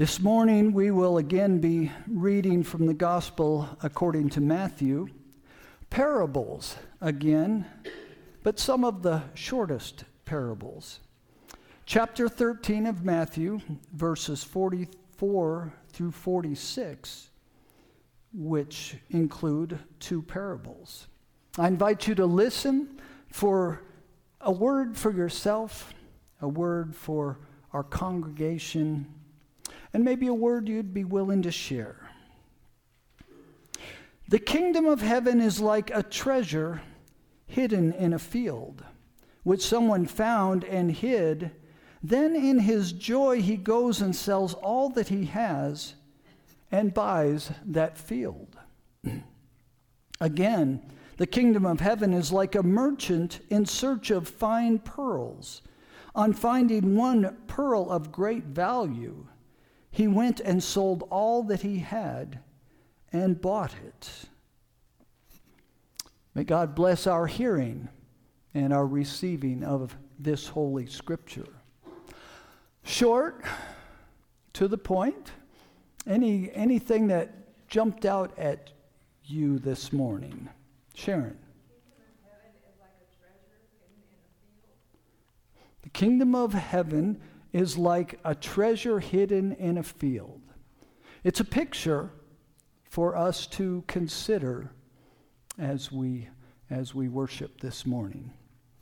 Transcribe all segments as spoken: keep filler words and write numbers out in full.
This morning we will again be reading from the Gospel according to Matthew, parables again, but some of the shortest parables. Chapter thirteen of Matthew, verses forty-four through forty-six, which include two parables. I invite you to listen for a word for yourself, a word for our congregation, and maybe a word you'd be willing to share. The kingdom of heaven is like a treasure hidden in a field, which someone found and hid. Then in his joy he goes and sells all that he has and buys that field. Again, the kingdom of heaven is like a merchant in search of fine pearls. On finding one pearl of great value, he went and sold all that he had and bought it. May God bless our hearing and our receiving of this holy scripture. Short, to the point. Any anything that jumped out at you this morning? Sharon. The kingdom of heaven is like a treasure hidden in a field. It's a picture for us to consider as we as we worship this morning.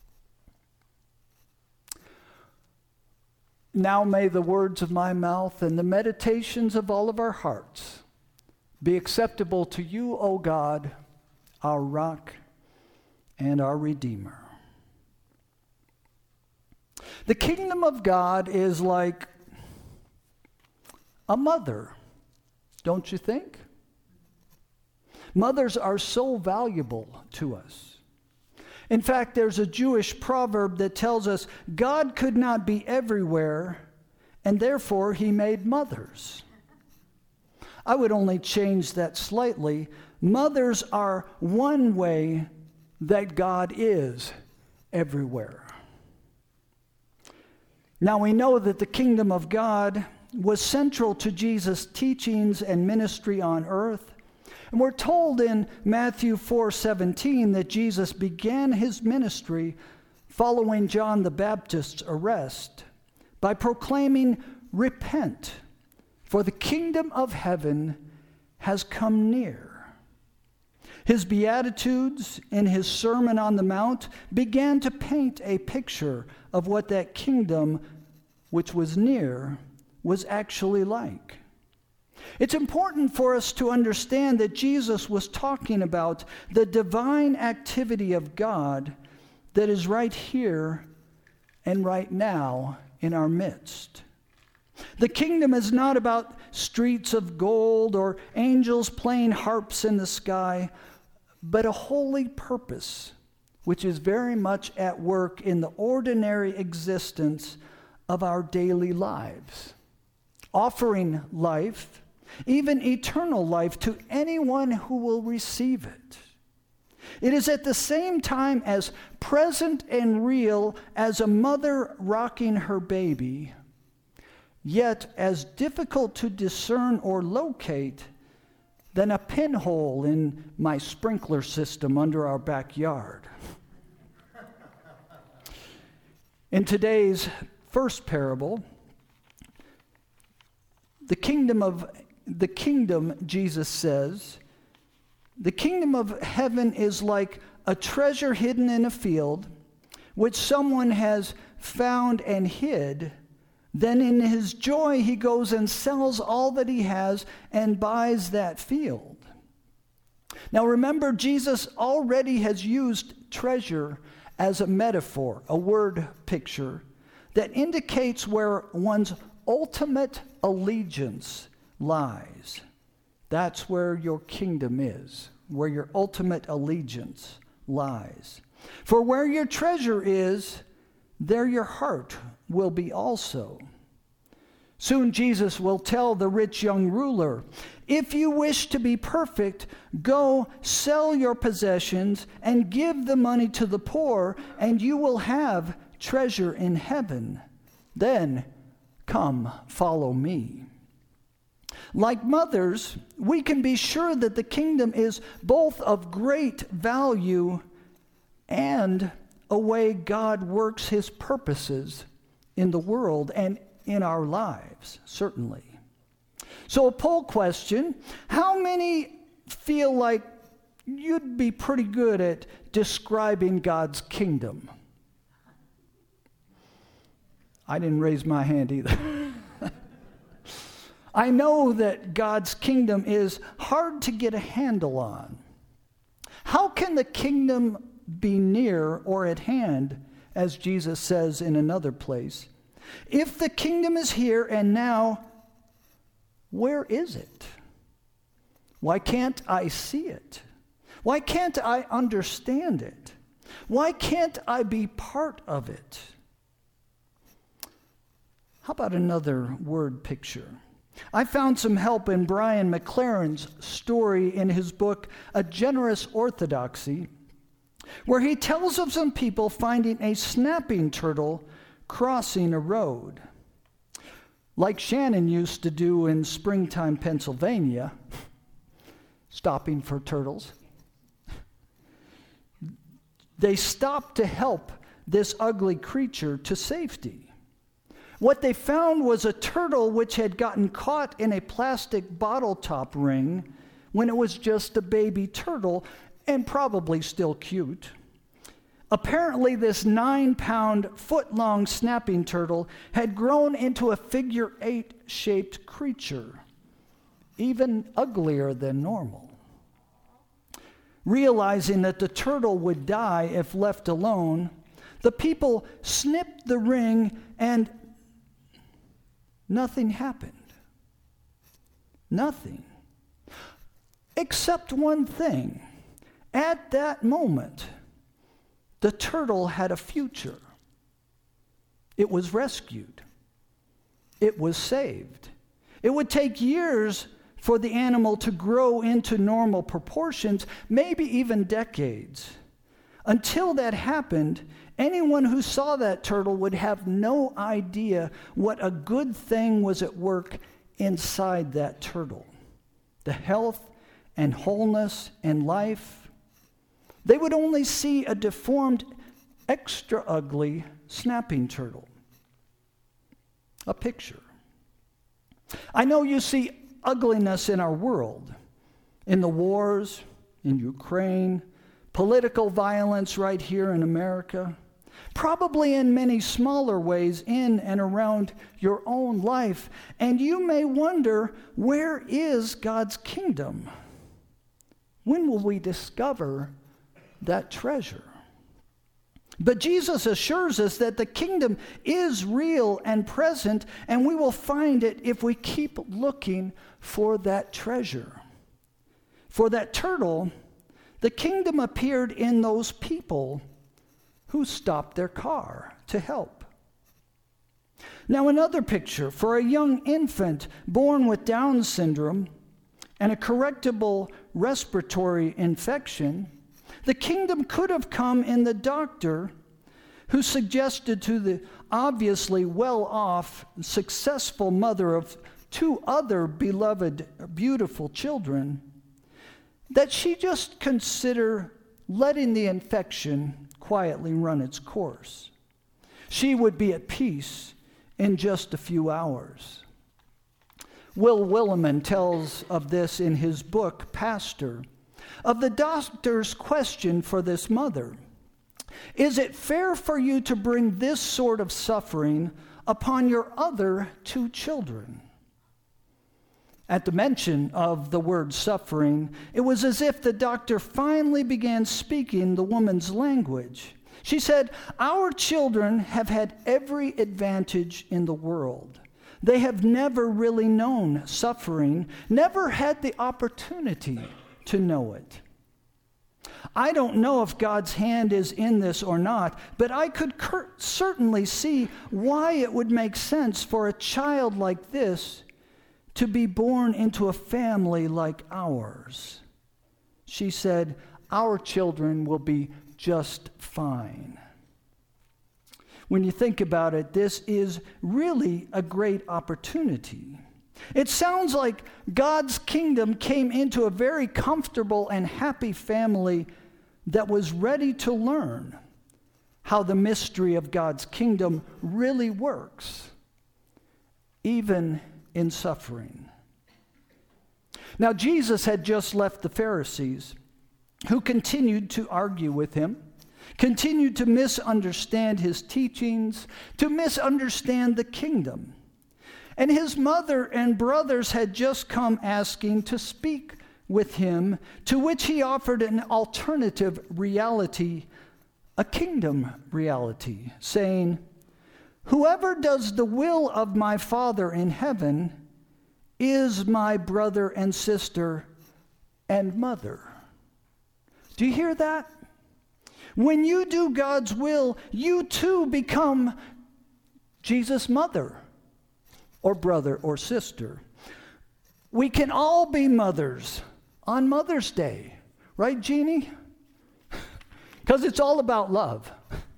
Now may the words of my mouth and the meditations of all of our hearts be acceptable to you, O God, our rock and our Redeemer. The kingdom of God is like a mother, don't you think? Mothers are so valuable to us. In fact, there's a Jewish proverb that tells us God could not be everywhere, and therefore he made mothers. I would only change that slightly. Mothers are one way that God is everywhere. Now we know that the kingdom of God was central to Jesus' teachings and ministry on earth. And we're told in Matthew four seventeen that Jesus began his ministry following John the Baptist's arrest by proclaiming, "Repent, for the kingdom of heaven has come near." His Beatitudes in his Sermon on the Mount began to paint a picture of what that kingdom, which was near, was actually like. It's important for us to understand that Jesus was talking about the divine activity of God that is right here and right now in our midst. The kingdom is not about streets of gold or angels playing harps in the sky, but a holy purpose which is very much at work in the ordinary existence of our daily lives, offering life, even eternal life, to anyone who will receive it. It is at the same time as present and real as a mother rocking her baby, yet as difficult to discern or locate than a pinhole in my sprinkler system under our backyard. In today's first parable, the kingdom of the kingdom, Jesus says, the kingdom of heaven is like a treasure hidden in a field, which someone has found and hid. Then in his joy he goes and sells all that he has and buys that field. Now remember, Jesus already has used treasure as a metaphor, a word picture that indicates where one's ultimate allegiance lies. That's where your kingdom is, where your ultimate allegiance lies. For where your treasure is, there your heart will be also. Soon Jesus will tell the rich young ruler, "If you wish to be perfect, go sell your possessions and give the money to the poor, and you will have treasure in heaven. Then come, follow me." Like mothers, we can be sure that the kingdom is both of great value and a way God works his purposes in the world and in our lives, certainly. So a poll question: how many feel like you'd be pretty good at describing God's kingdom? I didn't raise my hand either. I know that God's kingdom is hard to get a handle on. How can the kingdom be near or at hand, as Jesus says in another place? If the kingdom is here and now, where is it? Why can't I see it? Why can't I understand it? Why can't I be part of it? How about another word picture? I found some help in Brian McLaren's story in his book, A Generous Orthodoxy, where he tells of some people finding a snapping turtle crossing a road. Like Shannon used to do in springtime Pennsylvania, stopping for turtles. They stopped to help this ugly creature to safety. What they found was a turtle which had gotten caught in a plastic bottle top ring when it was just a baby turtle and probably still cute. Apparently, this nine-pound, foot-long snapping turtle had grown into a figure eight-shaped creature, even uglier than normal. Realizing that the turtle would die if left alone, the people snipped the ring and nothing happened. Nothing. Except one thing. At that moment, the turtle had a future. It was rescued. It was saved. It would take years for the animal to grow into normal proportions, maybe even decades. Until that happened, anyone who saw that turtle would have no idea what a good thing was at work inside that turtle. The health and wholeness and life. They would only see a deformed, extra ugly snapping turtle. A picture. I know you see ugliness in our world, in the wars, in Ukraine, political violence right here in America, probably in many smaller ways in and around your own life. And you may wonder, where is God's kingdom? When will we discover that treasure? But Jesus assures us that the kingdom is real and present, and we will find it if we keep looking for that treasure. For that turtle, the kingdom appeared in those people who stopped their car to help. Now, another picture for a young infant born with Down syndrome and a correctable respiratory infection. The kingdom could have come in the doctor who suggested to the obviously well-off, successful mother of two other beloved, beautiful children that she just consider letting the infection quietly run its course. She would be at peace in just a few hours. Will Willimon tells of this in his book, Pastor, of the doctor's question for this mother. Is it fair for you to bring this sort of suffering upon your other two children? At the mention of the word suffering, it was as if the doctor finally began speaking the woman's language. She said, "Our children have had every advantage in the world. They have never really known suffering, never had the opportunity to know it. I don't know if God's hand is in this or not, but I could cur- certainly see why it would make sense for a child like this to be born into a family like ours." She said, "Our children will be just fine." When you think about it, this is really a great opportunity. It sounds like God's kingdom came into a very comfortable and happy family that was ready to learn how the mystery of God's kingdom really works, even in suffering. Now, Jesus had just left the Pharisees, who continued to argue with him, continued to misunderstand his teachings, to misunderstand the kingdom. And his mother and brothers had just come asking to speak with him, to which he offered an alternative reality, a kingdom reality, saying, "Whoever does the will of my Father in heaven is my brother and sister and mother." Do you hear that? When you do God's will, you too become Jesus' mother or brother or sister. We can all be mothers on Mother's Day, right, Jeannie? Because it's all about love.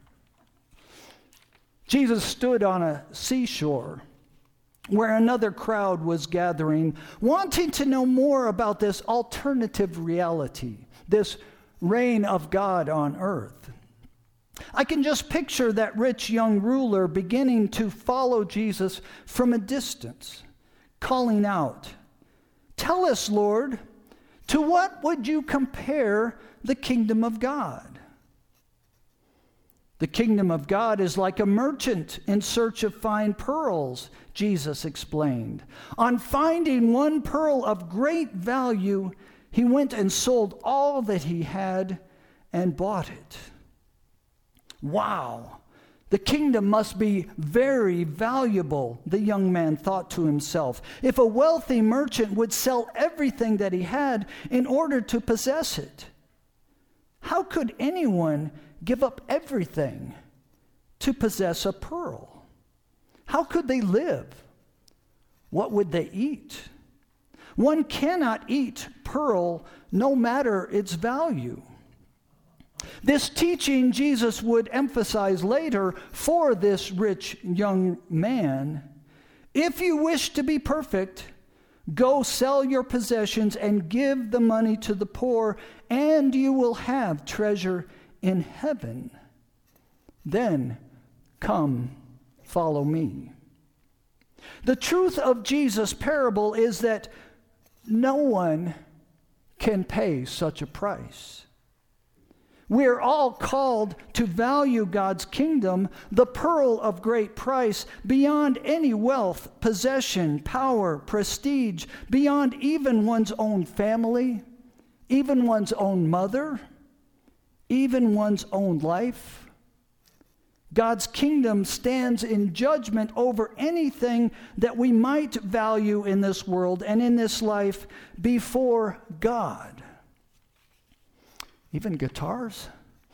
Jesus stood on a seashore where another crowd was gathering, wanting to know more about this alternative reality, this reign of God on earth. I can just picture that rich young ruler beginning to follow Jesus from a distance, calling out, "Tell us, Lord, to what would you compare the kingdom of God?" The kingdom of God is like a merchant in search of fine pearls, Jesus explained. On finding one pearl of great value, he went and sold all that he had and bought it. Wow, the kingdom must be very valuable, the young man thought to himself, if a wealthy merchant would sell everything that he had in order to possess it. How could anyone give up everything to possess a pearl? How could they live? What would they eat? One cannot eat pearl no matter its value. This teaching Jesus would emphasize later for this rich young man. If you wish to be perfect, go sell your possessions and give the money to the poor, and you will have treasure in heaven. Then come, follow me. The truth of Jesus' parable is that no one can pay such a price. We are all called to value God's kingdom, the pearl of great price, beyond any wealth, possession, power, prestige, beyond even one's own family, even one's own mother, even one's own life. God's kingdom stands in judgment over anything that we might value in this world and in this life before God. Even guitars.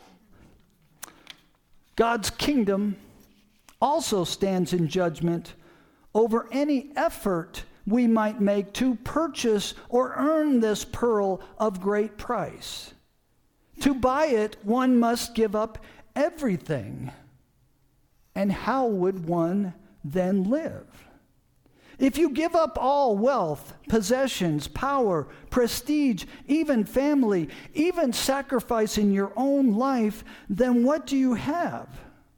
God's kingdom also stands in judgment over any effort we might make to purchase or earn this pearl of great price. To buy it, one must give up everything. And how would one then live? If you give up all wealth, possessions, power, prestige, even family, even sacrificing your own life, then what do you have?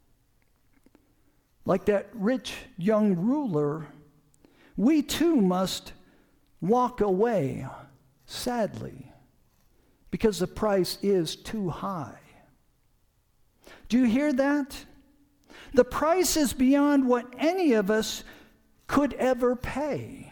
Like that rich young ruler, we too must walk away, sadly, because the price is too high. Do you hear that? The price is beyond what any of us could ever pay.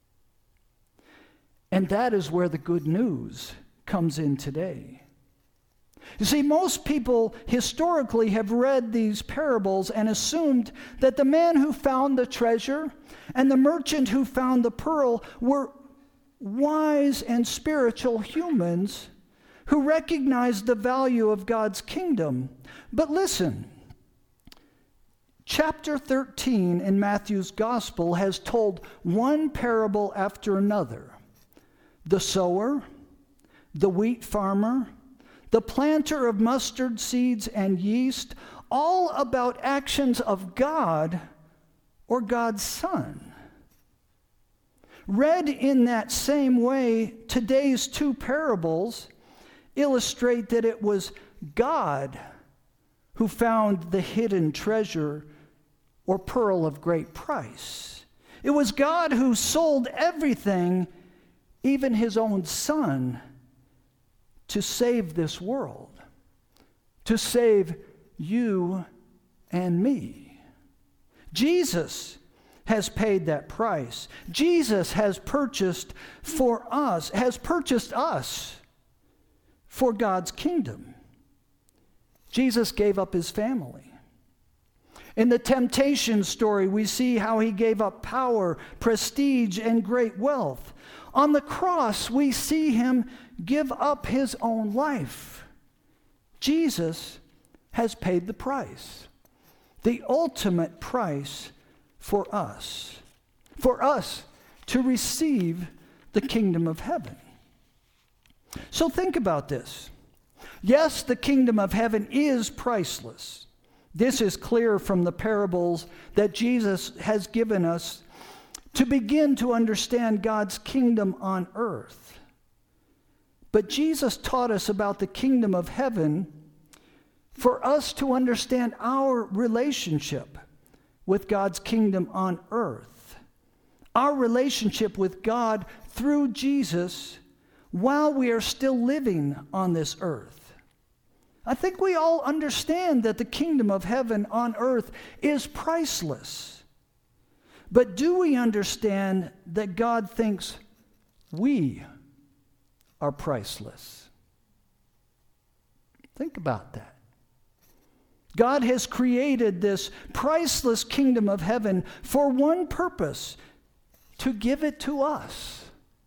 And that is where the good news comes in today. You see, most people historically have read these parables and assumed that the man who found the treasure and the merchant who found the pearl were wise and spiritual humans who recognized the value of God's kingdom. But listen, chapter thirteen in Matthew's gospel has told one parable after another. The sower, the wheat farmer, the planter of mustard seeds and yeast, all about actions of God or God's Son. Read in that same way, today's two parables illustrate that it was God who found the hidden treasure or pearl of great price. It was God who sold everything, even his own son, to save this world, to save you and me. Jesus has paid that price. Jesus has purchased for us, has purchased us for God's kingdom. Jesus gave up his family. In the temptation story, we see how he gave up power, prestige, and great wealth. On the cross, we see him give up his own life. Jesus has paid the price, the ultimate price for us, for us to receive the kingdom of heaven. So think about this. Yes, the kingdom of heaven is priceless. This is clear from the parables that Jesus has given us to begin to understand God's kingdom on earth. But Jesus taught us about the kingdom of heaven for us to understand our relationship with God's kingdom on earth. Our relationship with God through Jesus while we are still living on this earth. I think we all understand that the kingdom of heaven on earth is priceless. But do we understand that God thinks we are priceless? Think about that. God has created this priceless kingdom of heaven for one purpose: to give it to us.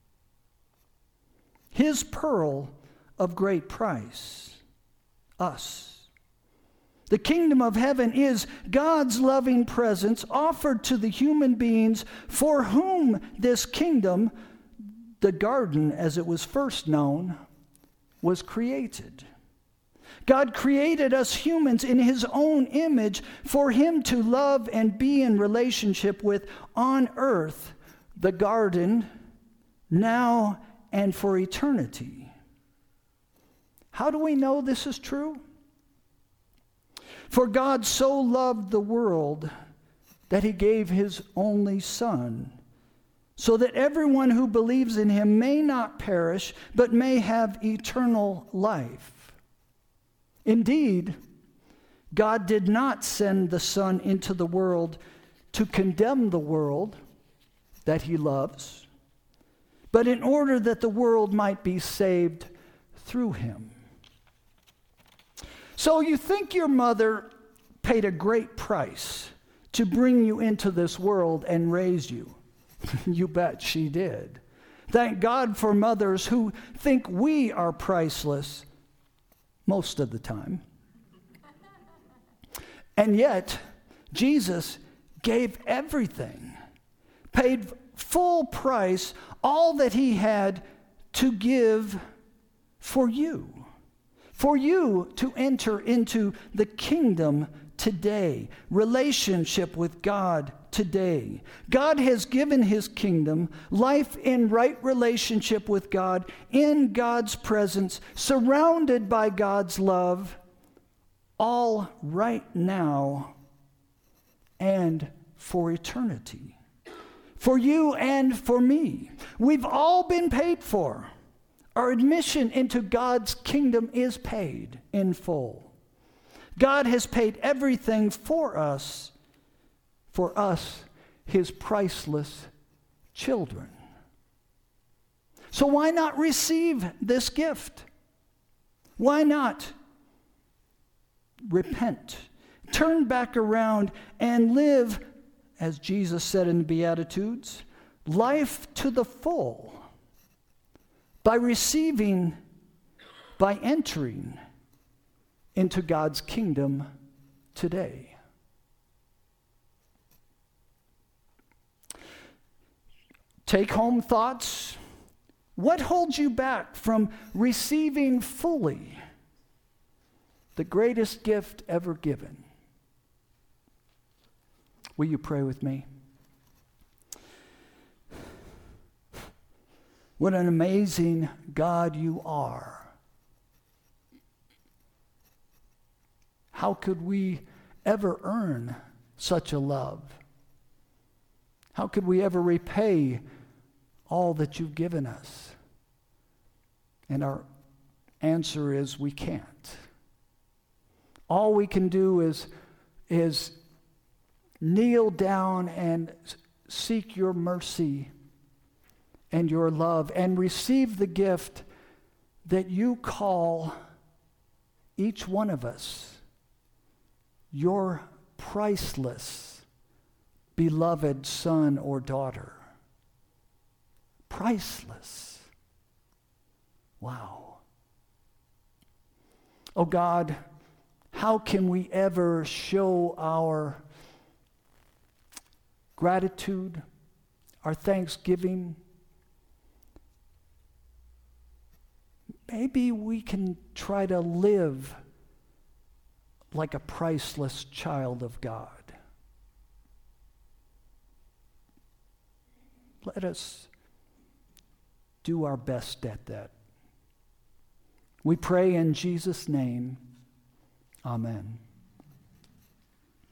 His pearl of great price. Us. The kingdom of heaven is God's loving presence offered to the human beings for whom this kingdom, the garden as it was first known, was created. God created us humans in his own image for him to love and be in relationship with on earth, the garden, now and for eternity. How do we know this is true? For God so loved the world that he gave his only Son, so that everyone who believes in him may not perish, but may have eternal life. Indeed, God did not send the Son into the world to condemn the world that he loves, but in order that the world might be saved through him. So you think your mother paid a great price to bring you into this world and raise you? You bet she did. Thank God for mothers who think we are priceless most of the time. And yet, Jesus gave everything, paid full price, all that he had to give for you. For you to enter into the kingdom today, relationship with God today. God has given his kingdom, life in right relationship with God, in God's presence, surrounded by God's love, all right now and for eternity. For you and for me. We've all been paid for. Our admission into God's kingdom is paid in full. God has paid everything for us, for us, his priceless children. So why not receive this gift? Why not repent, turn back around, and live, as Jesus said in the Beatitudes, life to the full? By receiving, by entering into God's kingdom today. Take home thoughts. What holds you back from receiving fully the greatest gift ever given? Will you pray with me? What an amazing God you are. How could we ever earn such a love? How could we ever repay all that you've given us? And our answer is we can't. All we can do is, is kneel down and seek your mercy and your love and receive the gift that you call each one of us your priceless, beloved son or daughter. Priceless. Wow. Oh God, how can we ever show our gratitude, our thanksgiving? Maybe we can try to live like a priceless child of God. Let us do our best at that. We pray in Jesus' name. Amen.